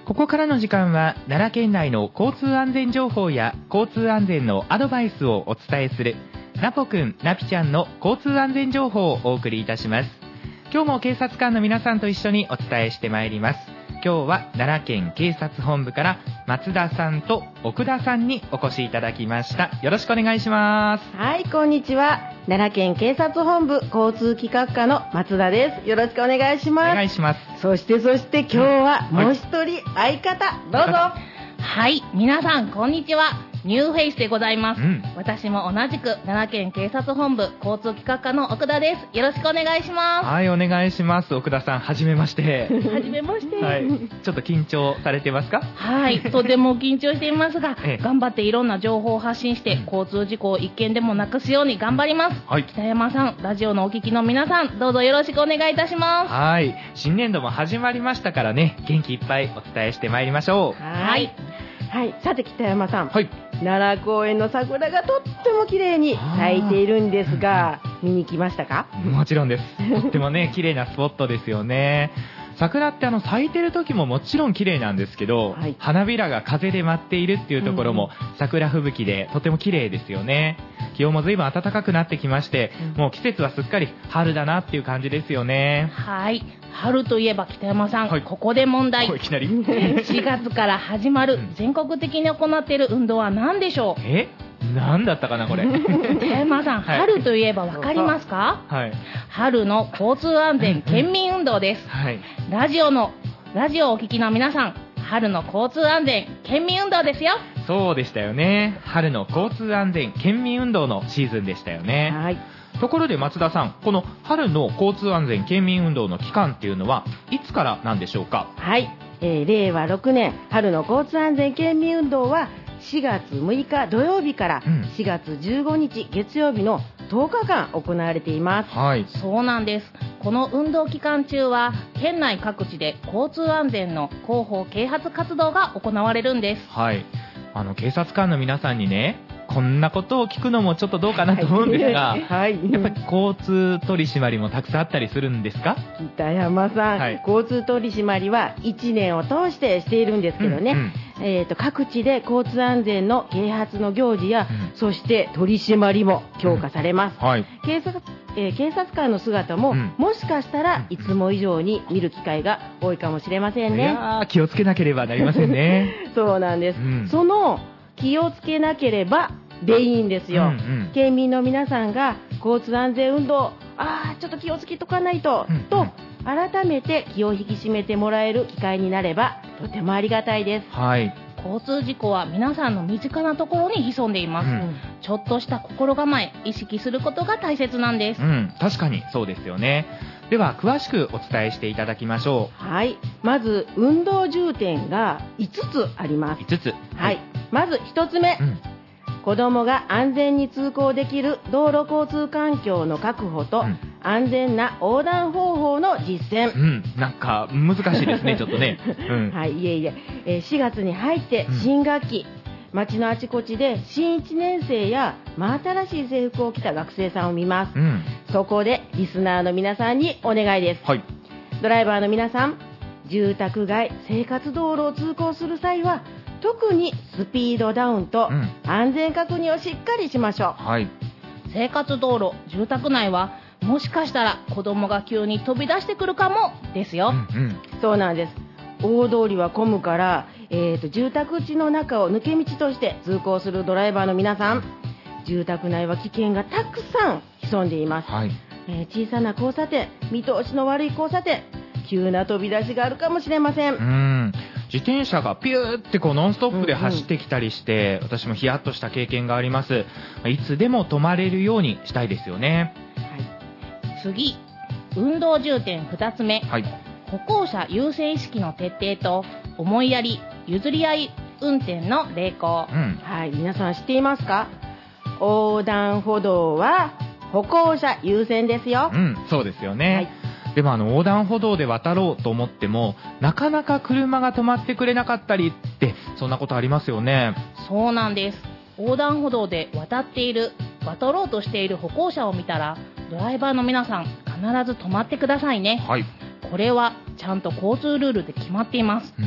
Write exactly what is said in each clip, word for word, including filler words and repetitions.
ここからの時間は奈良県内の交通安全情報や交通安全のアドバイスをお伝えするナポくんナピちゃんの交通安全情報をお送りいたします。今日も警察官の皆さんと一緒にお伝えしてまいります。今日は奈良県警察本部から松田さんと奥田さんにお越しいただきました。よろしくお願いします。 はい、こんにちは。奈良県警察本部交通企画課の松田です。よろしくお願いします。 お願いします。 そしてそして今日はもう一人相方、どうぞ。 はい、皆さんこんにちは。ニューフェイスでございます、うん、私も同じく奈良県警察本部交通企画課の奥田です。よろしくお願いします。 はい、お願いします。奥田さん、はじめましてはじめまして、 はい、ちょっと緊張されてますか？ はい、とても緊張していますが、ええ、頑張っていろんな情報を発信して、うん、交通事故を一件でもなくすように頑張ります、うんはい、北山さん、ラジオのお聞きの皆さん、どうぞよろしくお願いいたします。 はい、新年度も始まりましたからね、元気いっぱいお伝えしてまいりましょう。 はいはい、さて北山さん、 はい、 奈良公園の桜がとっても綺麗に咲いているんですが、見に来ましたか？ もちろんです。とってもね綺麗なスポットですよね。桜ってあの咲いてる時ももちろん綺麗なんですけど、はい、花びらが風で舞っているっていうところも、うん、桜吹雪でとても綺麗ですよね。気温も随分暖かくなってきまして、うん、もう季節はすっかり春だなっていう感じですよね。 はい、春といえば北山さん、はい、ここで問題。 いきなりしがつから始まる全国的に行っている運動は何でしょう？ え何だったかなこれ北山さん、はい、春といえば分かりますか？ はい、 春の交通安全県民運動です、 はい、 ラジオのラジオをお聞きの皆さん、春の交通安全県民運動ですよ。 そうでしたよね。春の交通安全県民運動のシーズンでしたよね。 はい、 ところで松田さん、この春の交通安全県民運動の期間っていうのはいつからなんでしょうか？ はい、えー、れいわろくねん春の交通安全県民運動はしがつむいか土曜日からしがつじゅうごにち月曜日のとおかかん行われています、 はい、 そうなんです。この運動期間中は県内各地で交通安全の広報啓発活動が行われるんです。 はい、あの警察官の皆さんにね、こんなことを聞くのもちょっとどうかなと思うんですが、はい、やっぱり交通取り締まりもたくさんあったりするんですか？ 北山さん、はい、交通取り締まりはいちねんを通してしているんですけどね、うんうんえー、と各地で交通安全の啓発の行事や、うん、そして取り締まりも強化されます、 うんはい、 警察えー、警察官の姿も、うん、もしかしたらいつも以上に見る機会が多いかもしれませんね。 いやー、気をつけなければなりませんねそうなんです、うん、その気をつけなければでいいんですよ、うんうん、県民の皆さんが交通安全運動、あーちょっと気をつけとかないと、うんうん、と改めて気を引き締めてもらえる機会になればとてもありがたいです。 はい、 交通事故は皆さんの身近なところに潜んでいます、うん、ちょっとした心構え意識することが大切なんです、 うん、確かにそうですよね。では詳しくお伝えしていただきましょう。はい、まず運動重点がいつつあります。 いつつ、はいはい、まずひとつめ、うん、子どもが安全に通行できる道路交通環境の確保と、うん、安全な横断方法の実践、 うん、なんか難しいですねちょっとね、 うん、はい、いえいええー、しがつに入って新学期、うん、街のあちこちで新いちねんせいや真新しい制服を着た学生さんを見ます、うん、そこでリスナーの皆さんにお願いです、 はい、 ドライバーの皆さん、住宅街生活道路を通行する際は特にスピードダウンと安全確認をしっかりしましょう、 うんはい、 生活道路住宅内はもしかしたら子供が急に飛び出してくるかもですよ、 うんうん、そうなんです。大通りは混むから、えーと、住宅地の中を抜け道として通行するドライバーの皆さん、住宅内は危険がたくさん潜んでいます、 はいえー、小さな交差点、見通しの悪い交差点、急な飛び出しがあるかもしれません。 うん、自転車がピューってこうノンストップで走ってきたりして、うんうん、私もヒヤッとした経験があります。いつでも止まれるようにしたいですよね、 はい、次、運動重点ふたつめ、 はい、 歩行者優先意識の徹底と思いやり譲り合い運転の励行、 うんはい、皆さん知っていますか？横断歩道は歩行者優先ですよ、 うん、そうですよね、はい、でもあの横断歩道で渡ろうと思ってもなかなか車が止まってくれなかったりって、そんなことありますよね。 そうなんです。横断歩道で渡っている渡ろうとしている歩行者を見たらドライバーの皆さん必ず止まってくださいね、 はい、 これはちゃんと交通ルールで決まっています、 うん、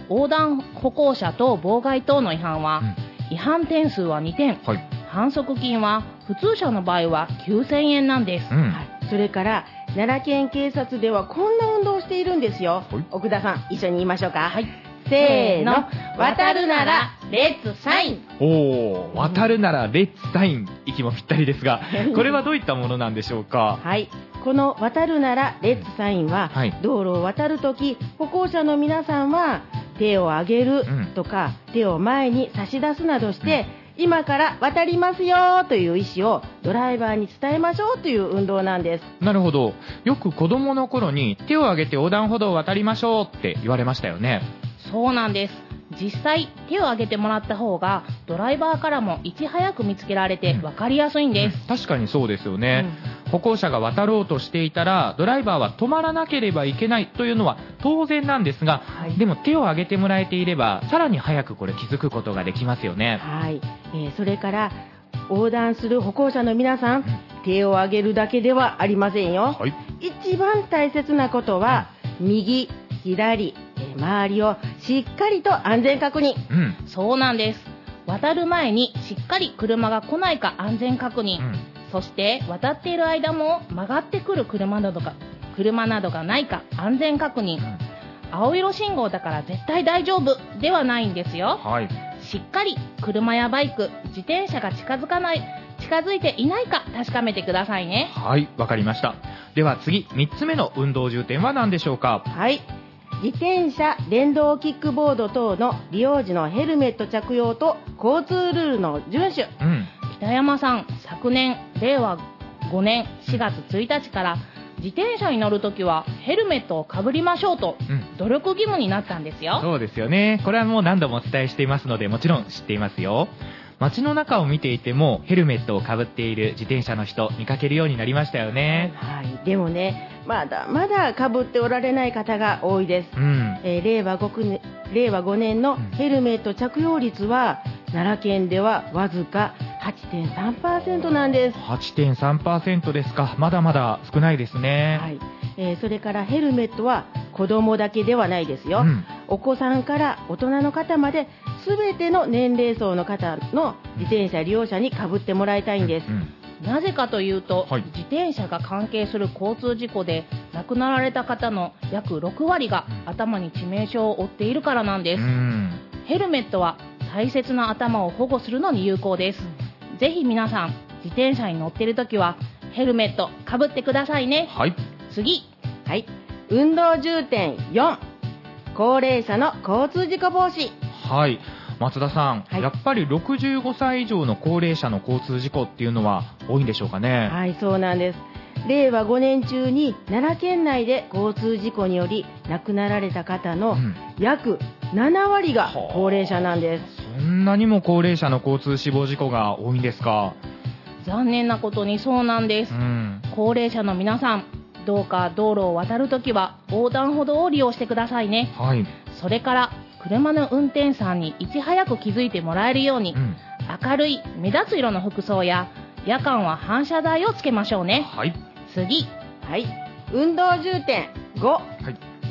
横断歩行者等妨害等の違反は、うん、違反点数はにてん、はい、反則金は普通車の場合はきゅうせんえんなんです、うんはい、それから奈良県警察ではこんな運動をしているんですよ、はい、奥田さん一緒に言いましょうか、はい、せーの、渡るならレッツサイン。 おー、渡るならレッツサイン、息もぴったりですが、これはどういったものなんでしょうか。 はい、この渡るならレッツサインは、はい、道路を渡るとき歩行者の皆さんは手を上げるとか、うん、手を前に差し出すなどして、うん、今から渡りますよという意思をドライバーに伝えましょうという運動なんです。 なるほど。よく子供の頃に手を挙げて横断歩道を渡りましょうって言われましたよね。 そうなんです。実際手を挙げてもらった方がドライバーからもいち早く見つけられて分かりやすいんです、 うん、確かにそうですよね、うん、歩行者が渡ろうとしていたらドライバーは止まらなければいけないというのは当然なんですが、はい、でも手を挙げてもらえていればさらに早くこれ気づくことができますよね。 はい、えー、それから横断する歩行者の皆さん、うん、手を挙げるだけではありませんよ、はい、一番大切なことは、うん、右左周りをしっかりと安全確認、 うん、そうなんです。渡る前にしっかり車が来ないか安全確認、うん、そして渡っている間も曲がってくる車などが車などがないか安全確認、うん、青色信号だから絶対大丈夫ではないんですよ、はい、しっかり車やバイク自転車が近づかない近づいていないか確かめてくださいね。 はい、わかりました。では次みっつめの運動重点は何でしょうか。 はい、自転車、電動キックボード等の利用時のヘルメット着用と交通ルールの遵守、 うん、北山さん、昨年れいわごねんしがつついたちから自転車に乗るときはヘルメットをかぶりましょうと努力義務になったんですよ、 うん、そうですよね。これはもう何度もお伝えしていますのでもちろん知っていますよ。街の中を見ていてもヘルメットをかぶっている自転車の人見かけるようになりましたよね。 はい、でもねまだまだかぶっておられない方が多いです、うんえー、令和ごねん、令和ごねんのヘルメット着用率は、うん、奈良県ではわずか はちてんさんパーセント なんです。 はちてんさんパーセント ですか。まだまだ少ないですね、 はいえー、それからヘルメットは子供だけではないですよ、うん、お子さんから大人の方まで全ての年齢層の方の自転車利用者にかぶってもらいたいんです、うんうんなぜかというと、はい、自転車が関係する交通事故で亡くなられた方の約ろくわりが頭に致命傷を負っているからなんです。ヘルメットは大切な頭を保護するのに有効です。ぜひ皆さん自転車に乗っているときはヘルメットかぶってくださいね。はい、次、 はい、運動重点よん、高齢者の交通事故防止。 はい、松田さん、はい、やっぱりろくじゅうごさい以上の高齢者の交通事故っていうのは多いんでしょうかね。 はい、そうなんです。れいわごねん中に奈良県内で交通事故により亡くなられた方の約ななわりが高齢者なんです、 うん、そんなにも高齢者の交通死亡事故が多いんですか。 残念なことにそうなんです、うん、高齢者の皆さんどうか道路を渡るときは横断歩道を利用してくださいね、はい、それから車の運転手さんにいち早く気づいてもらえるように、うん、明るい目立つ色の服装や夜間は反射材をつけましょうね、はい、次、 はい、運動重点ご、はい、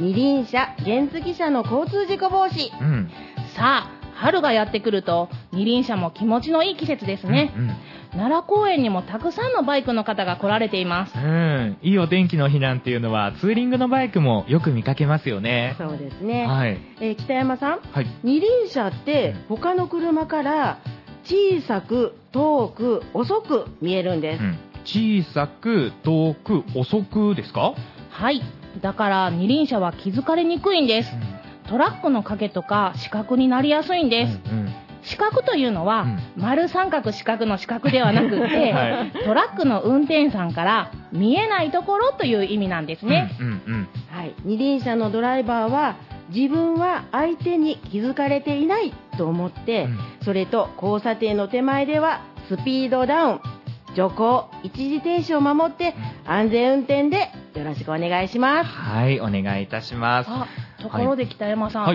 二輪車原付車の交通事故防止、うん、 さあ春がやってくると二輪車も気持ちのいい季節ですね、うんうん、奈良公園にもたくさんのバイクの方が来られています、 うん、いいお天気の日なんていうのはツーリングのバイクもよく見かけますよね。 そうですね、はいえー、北山さん、はい、二輪車って他の車から小さく遠く遅く見えるんです、うん、 小さく遠く遅くですか。 はい、だから二輪車は気づかれにくいんです、うん、トラックの影とか死角になりやすいんです、うんうん、四角というのは、うん、丸三角四角の四角ではなくて、はい、トラックの運転手さんから見えないところという意味なんですね、うんうんうんはい、二輪車のドライバーは自分は相手に気づかれていないと思って、うん、それと交差点の手前ではスピードダウン、徐行、一時停止を守って安全運転でよろしくお願いします。 はい、お願いいたします。 あ、ところで北山さん、はい、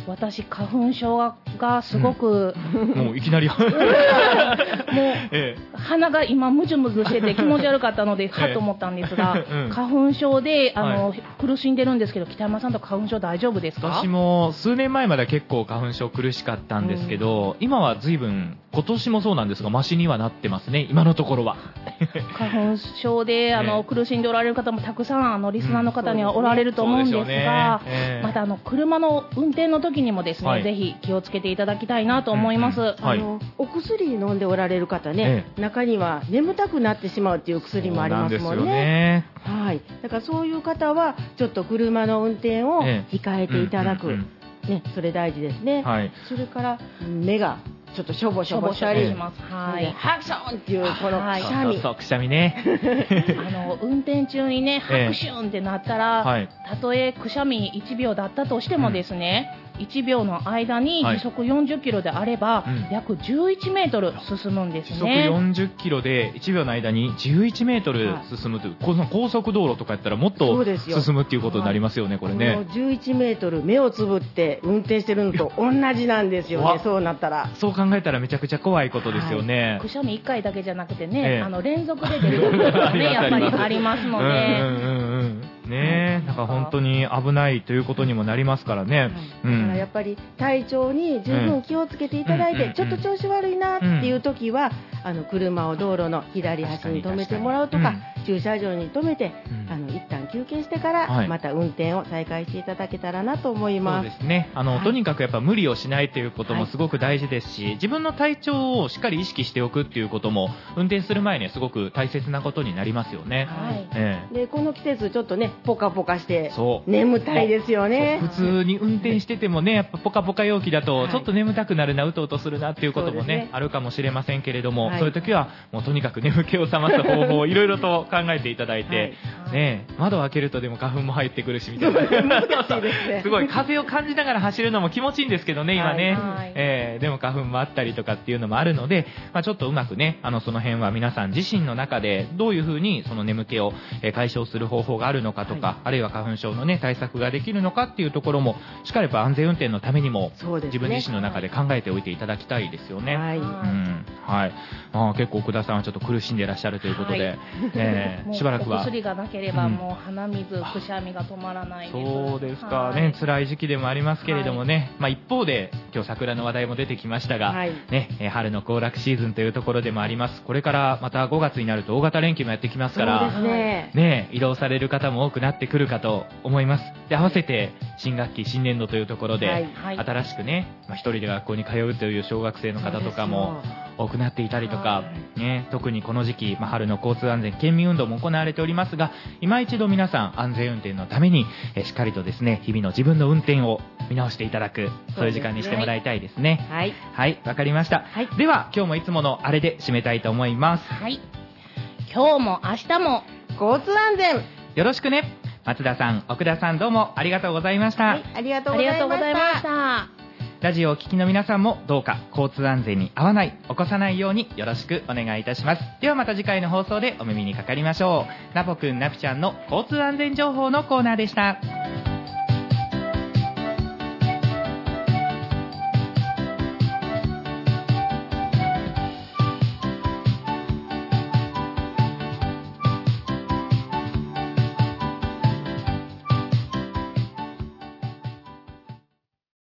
私花粉症がすごく、 うん、もういきなりもう、 ええ、鼻が今ムズムズしてて気持ち悪かったのではと思ったんですが、ええうん、花粉症であの、はい、苦しんでるんですけど、北山さんと花粉症大丈夫ですか？ 私も数年前までは結構花粉症苦しかったんですけど、うん、今は随分今年もそうなんですがマシにはなってますね、今のところは。 花粉症であの、ええ、苦しんでおられる方もたくさんあのリスナーの方にはおられると思うんですが、うんねええ、またあの車の運転の時にもですね、はい、ぜひ気をつけていただきたいなと思います。うんうんはい、 あのお薬飲んでおられる方ね、ええ、中には眠たくなってしまうっていう薬もありますもんね。そうなんですよね。はい、だからそういう方はちょっと車の運転を控えていただく、ええうんうんうんね、それ大事ですね。はい、それから目がちょっとしょぼしょぼしたりします。はい。ハクションっていうこのくしゃみ。 そうそうくしゃみね。 あの運転中にねハクションってなったら、ええはい、たとえくしゃみいちびょうだったとしてもですね。うんいちびょうの間に時速よんじゅっキロであれば、はい、約じゅういちメートル進むんですね。 時速よんじゅっキロでいちびょうの間にじゅういちメートル進むという、はい、この高速道路とかやったらもっと進むっていうことになりますよね、はい、これね。 このじゅういちメートル目をつぶって運転してるのと同じなんですよね。そうなったらそう考えたらめちゃくちゃ怖いことですよね。はい、 くしゃみいっかいだけじゃなくてね、ええ、あの連続で出ることがねやっぱりありますので、うんうんうんねえ、だから本当に危ないということにもなりますからね、はいうん、だからやっぱり体調に十分気をつけていただいて、うん、ちょっと調子悪いなっていう時は、うん、あの車を道路の左端に止めてもらうとか、うん、駐車場に止めて、うん、あの一旦休憩してからまた運転を再開していただけたらなと思います。 そうですね、あの、はい、とにかくやっぱ無理をしないということもすごく大事ですし、はい、自分の体調をしっかり意識しておくっていうことも運転する前にはすごく大切なことになりますよね。 はいええ、でこの季節ちょっとねポカポカして眠たいですよね。 普通に運転しててもねやっぱポカポカ陽気だとちょっと眠たくなるな、うとうとするなっていうことも ね, ねあるかもしれませんけれども、はい、そういう時はもうとにかく眠気を覚ます方法をいろいろと考えていただいて、はいね、窓を開けるとでも花粉も入ってくるしみたいな難しいですね。すごい風を感じながら走るのも気持ちいいんですけどね今ね、はいえー、でも花粉もあったりとかっていうのもあるので、まあ、ちょっとうまくねあのその辺は皆さん自身の中でどういうふうにその眠気を解消する方法があるのかとか、はい、あるいは花粉症の、ね、対策ができるのかっていうところもしっかりと安全運転のためにも、ね、自分自身の中で考えておいていただきたいですよね。はいうんはいまあ、結構奥田さんはちょっと苦しんでいらっしゃるということで、はいえー、しばらくはお薬がなければもう鼻水、うん、くしゃみが止まらないです。 そうですか、ね、辛い時期でもありますけれどもね、はいまあ、一方で今日桜の話題も出てきましたが、はいね、春の行楽シーズンというところでもあります。これからまたごがつになると大型連休もやってきますから、 そうですねね、移動される方も多くなってくるかと思います。で合わせて新学期新年度というところで、はいはい、新しくね、まあ、一人で学校に通うという小学生の方とかも多くなっていたりとか、ね、特にこの時期、まあ、春の交通安全県民運動も行われておりますが、今一度皆さん安全運転のためにえしっかりとですね日々の自分の運転を見直していただく、そういう時間にしてもらいたいですね。はい、はい、わかりました、はい、では今日もいつものあれで締めたいと思います。 はい、今日も明日も交通安全よろしくね。松田さん、奥田さん、どうもありがとうございました。はい、 ありがとうございました。 ラジオをお聞きの皆さんもどうか交通安全に合わない、起こさないようによろしくお願いいたします。ではまた次回の放送でお耳にかかりましょう。ナポくん、ナピちゃんの交通安全情報のコーナーでした。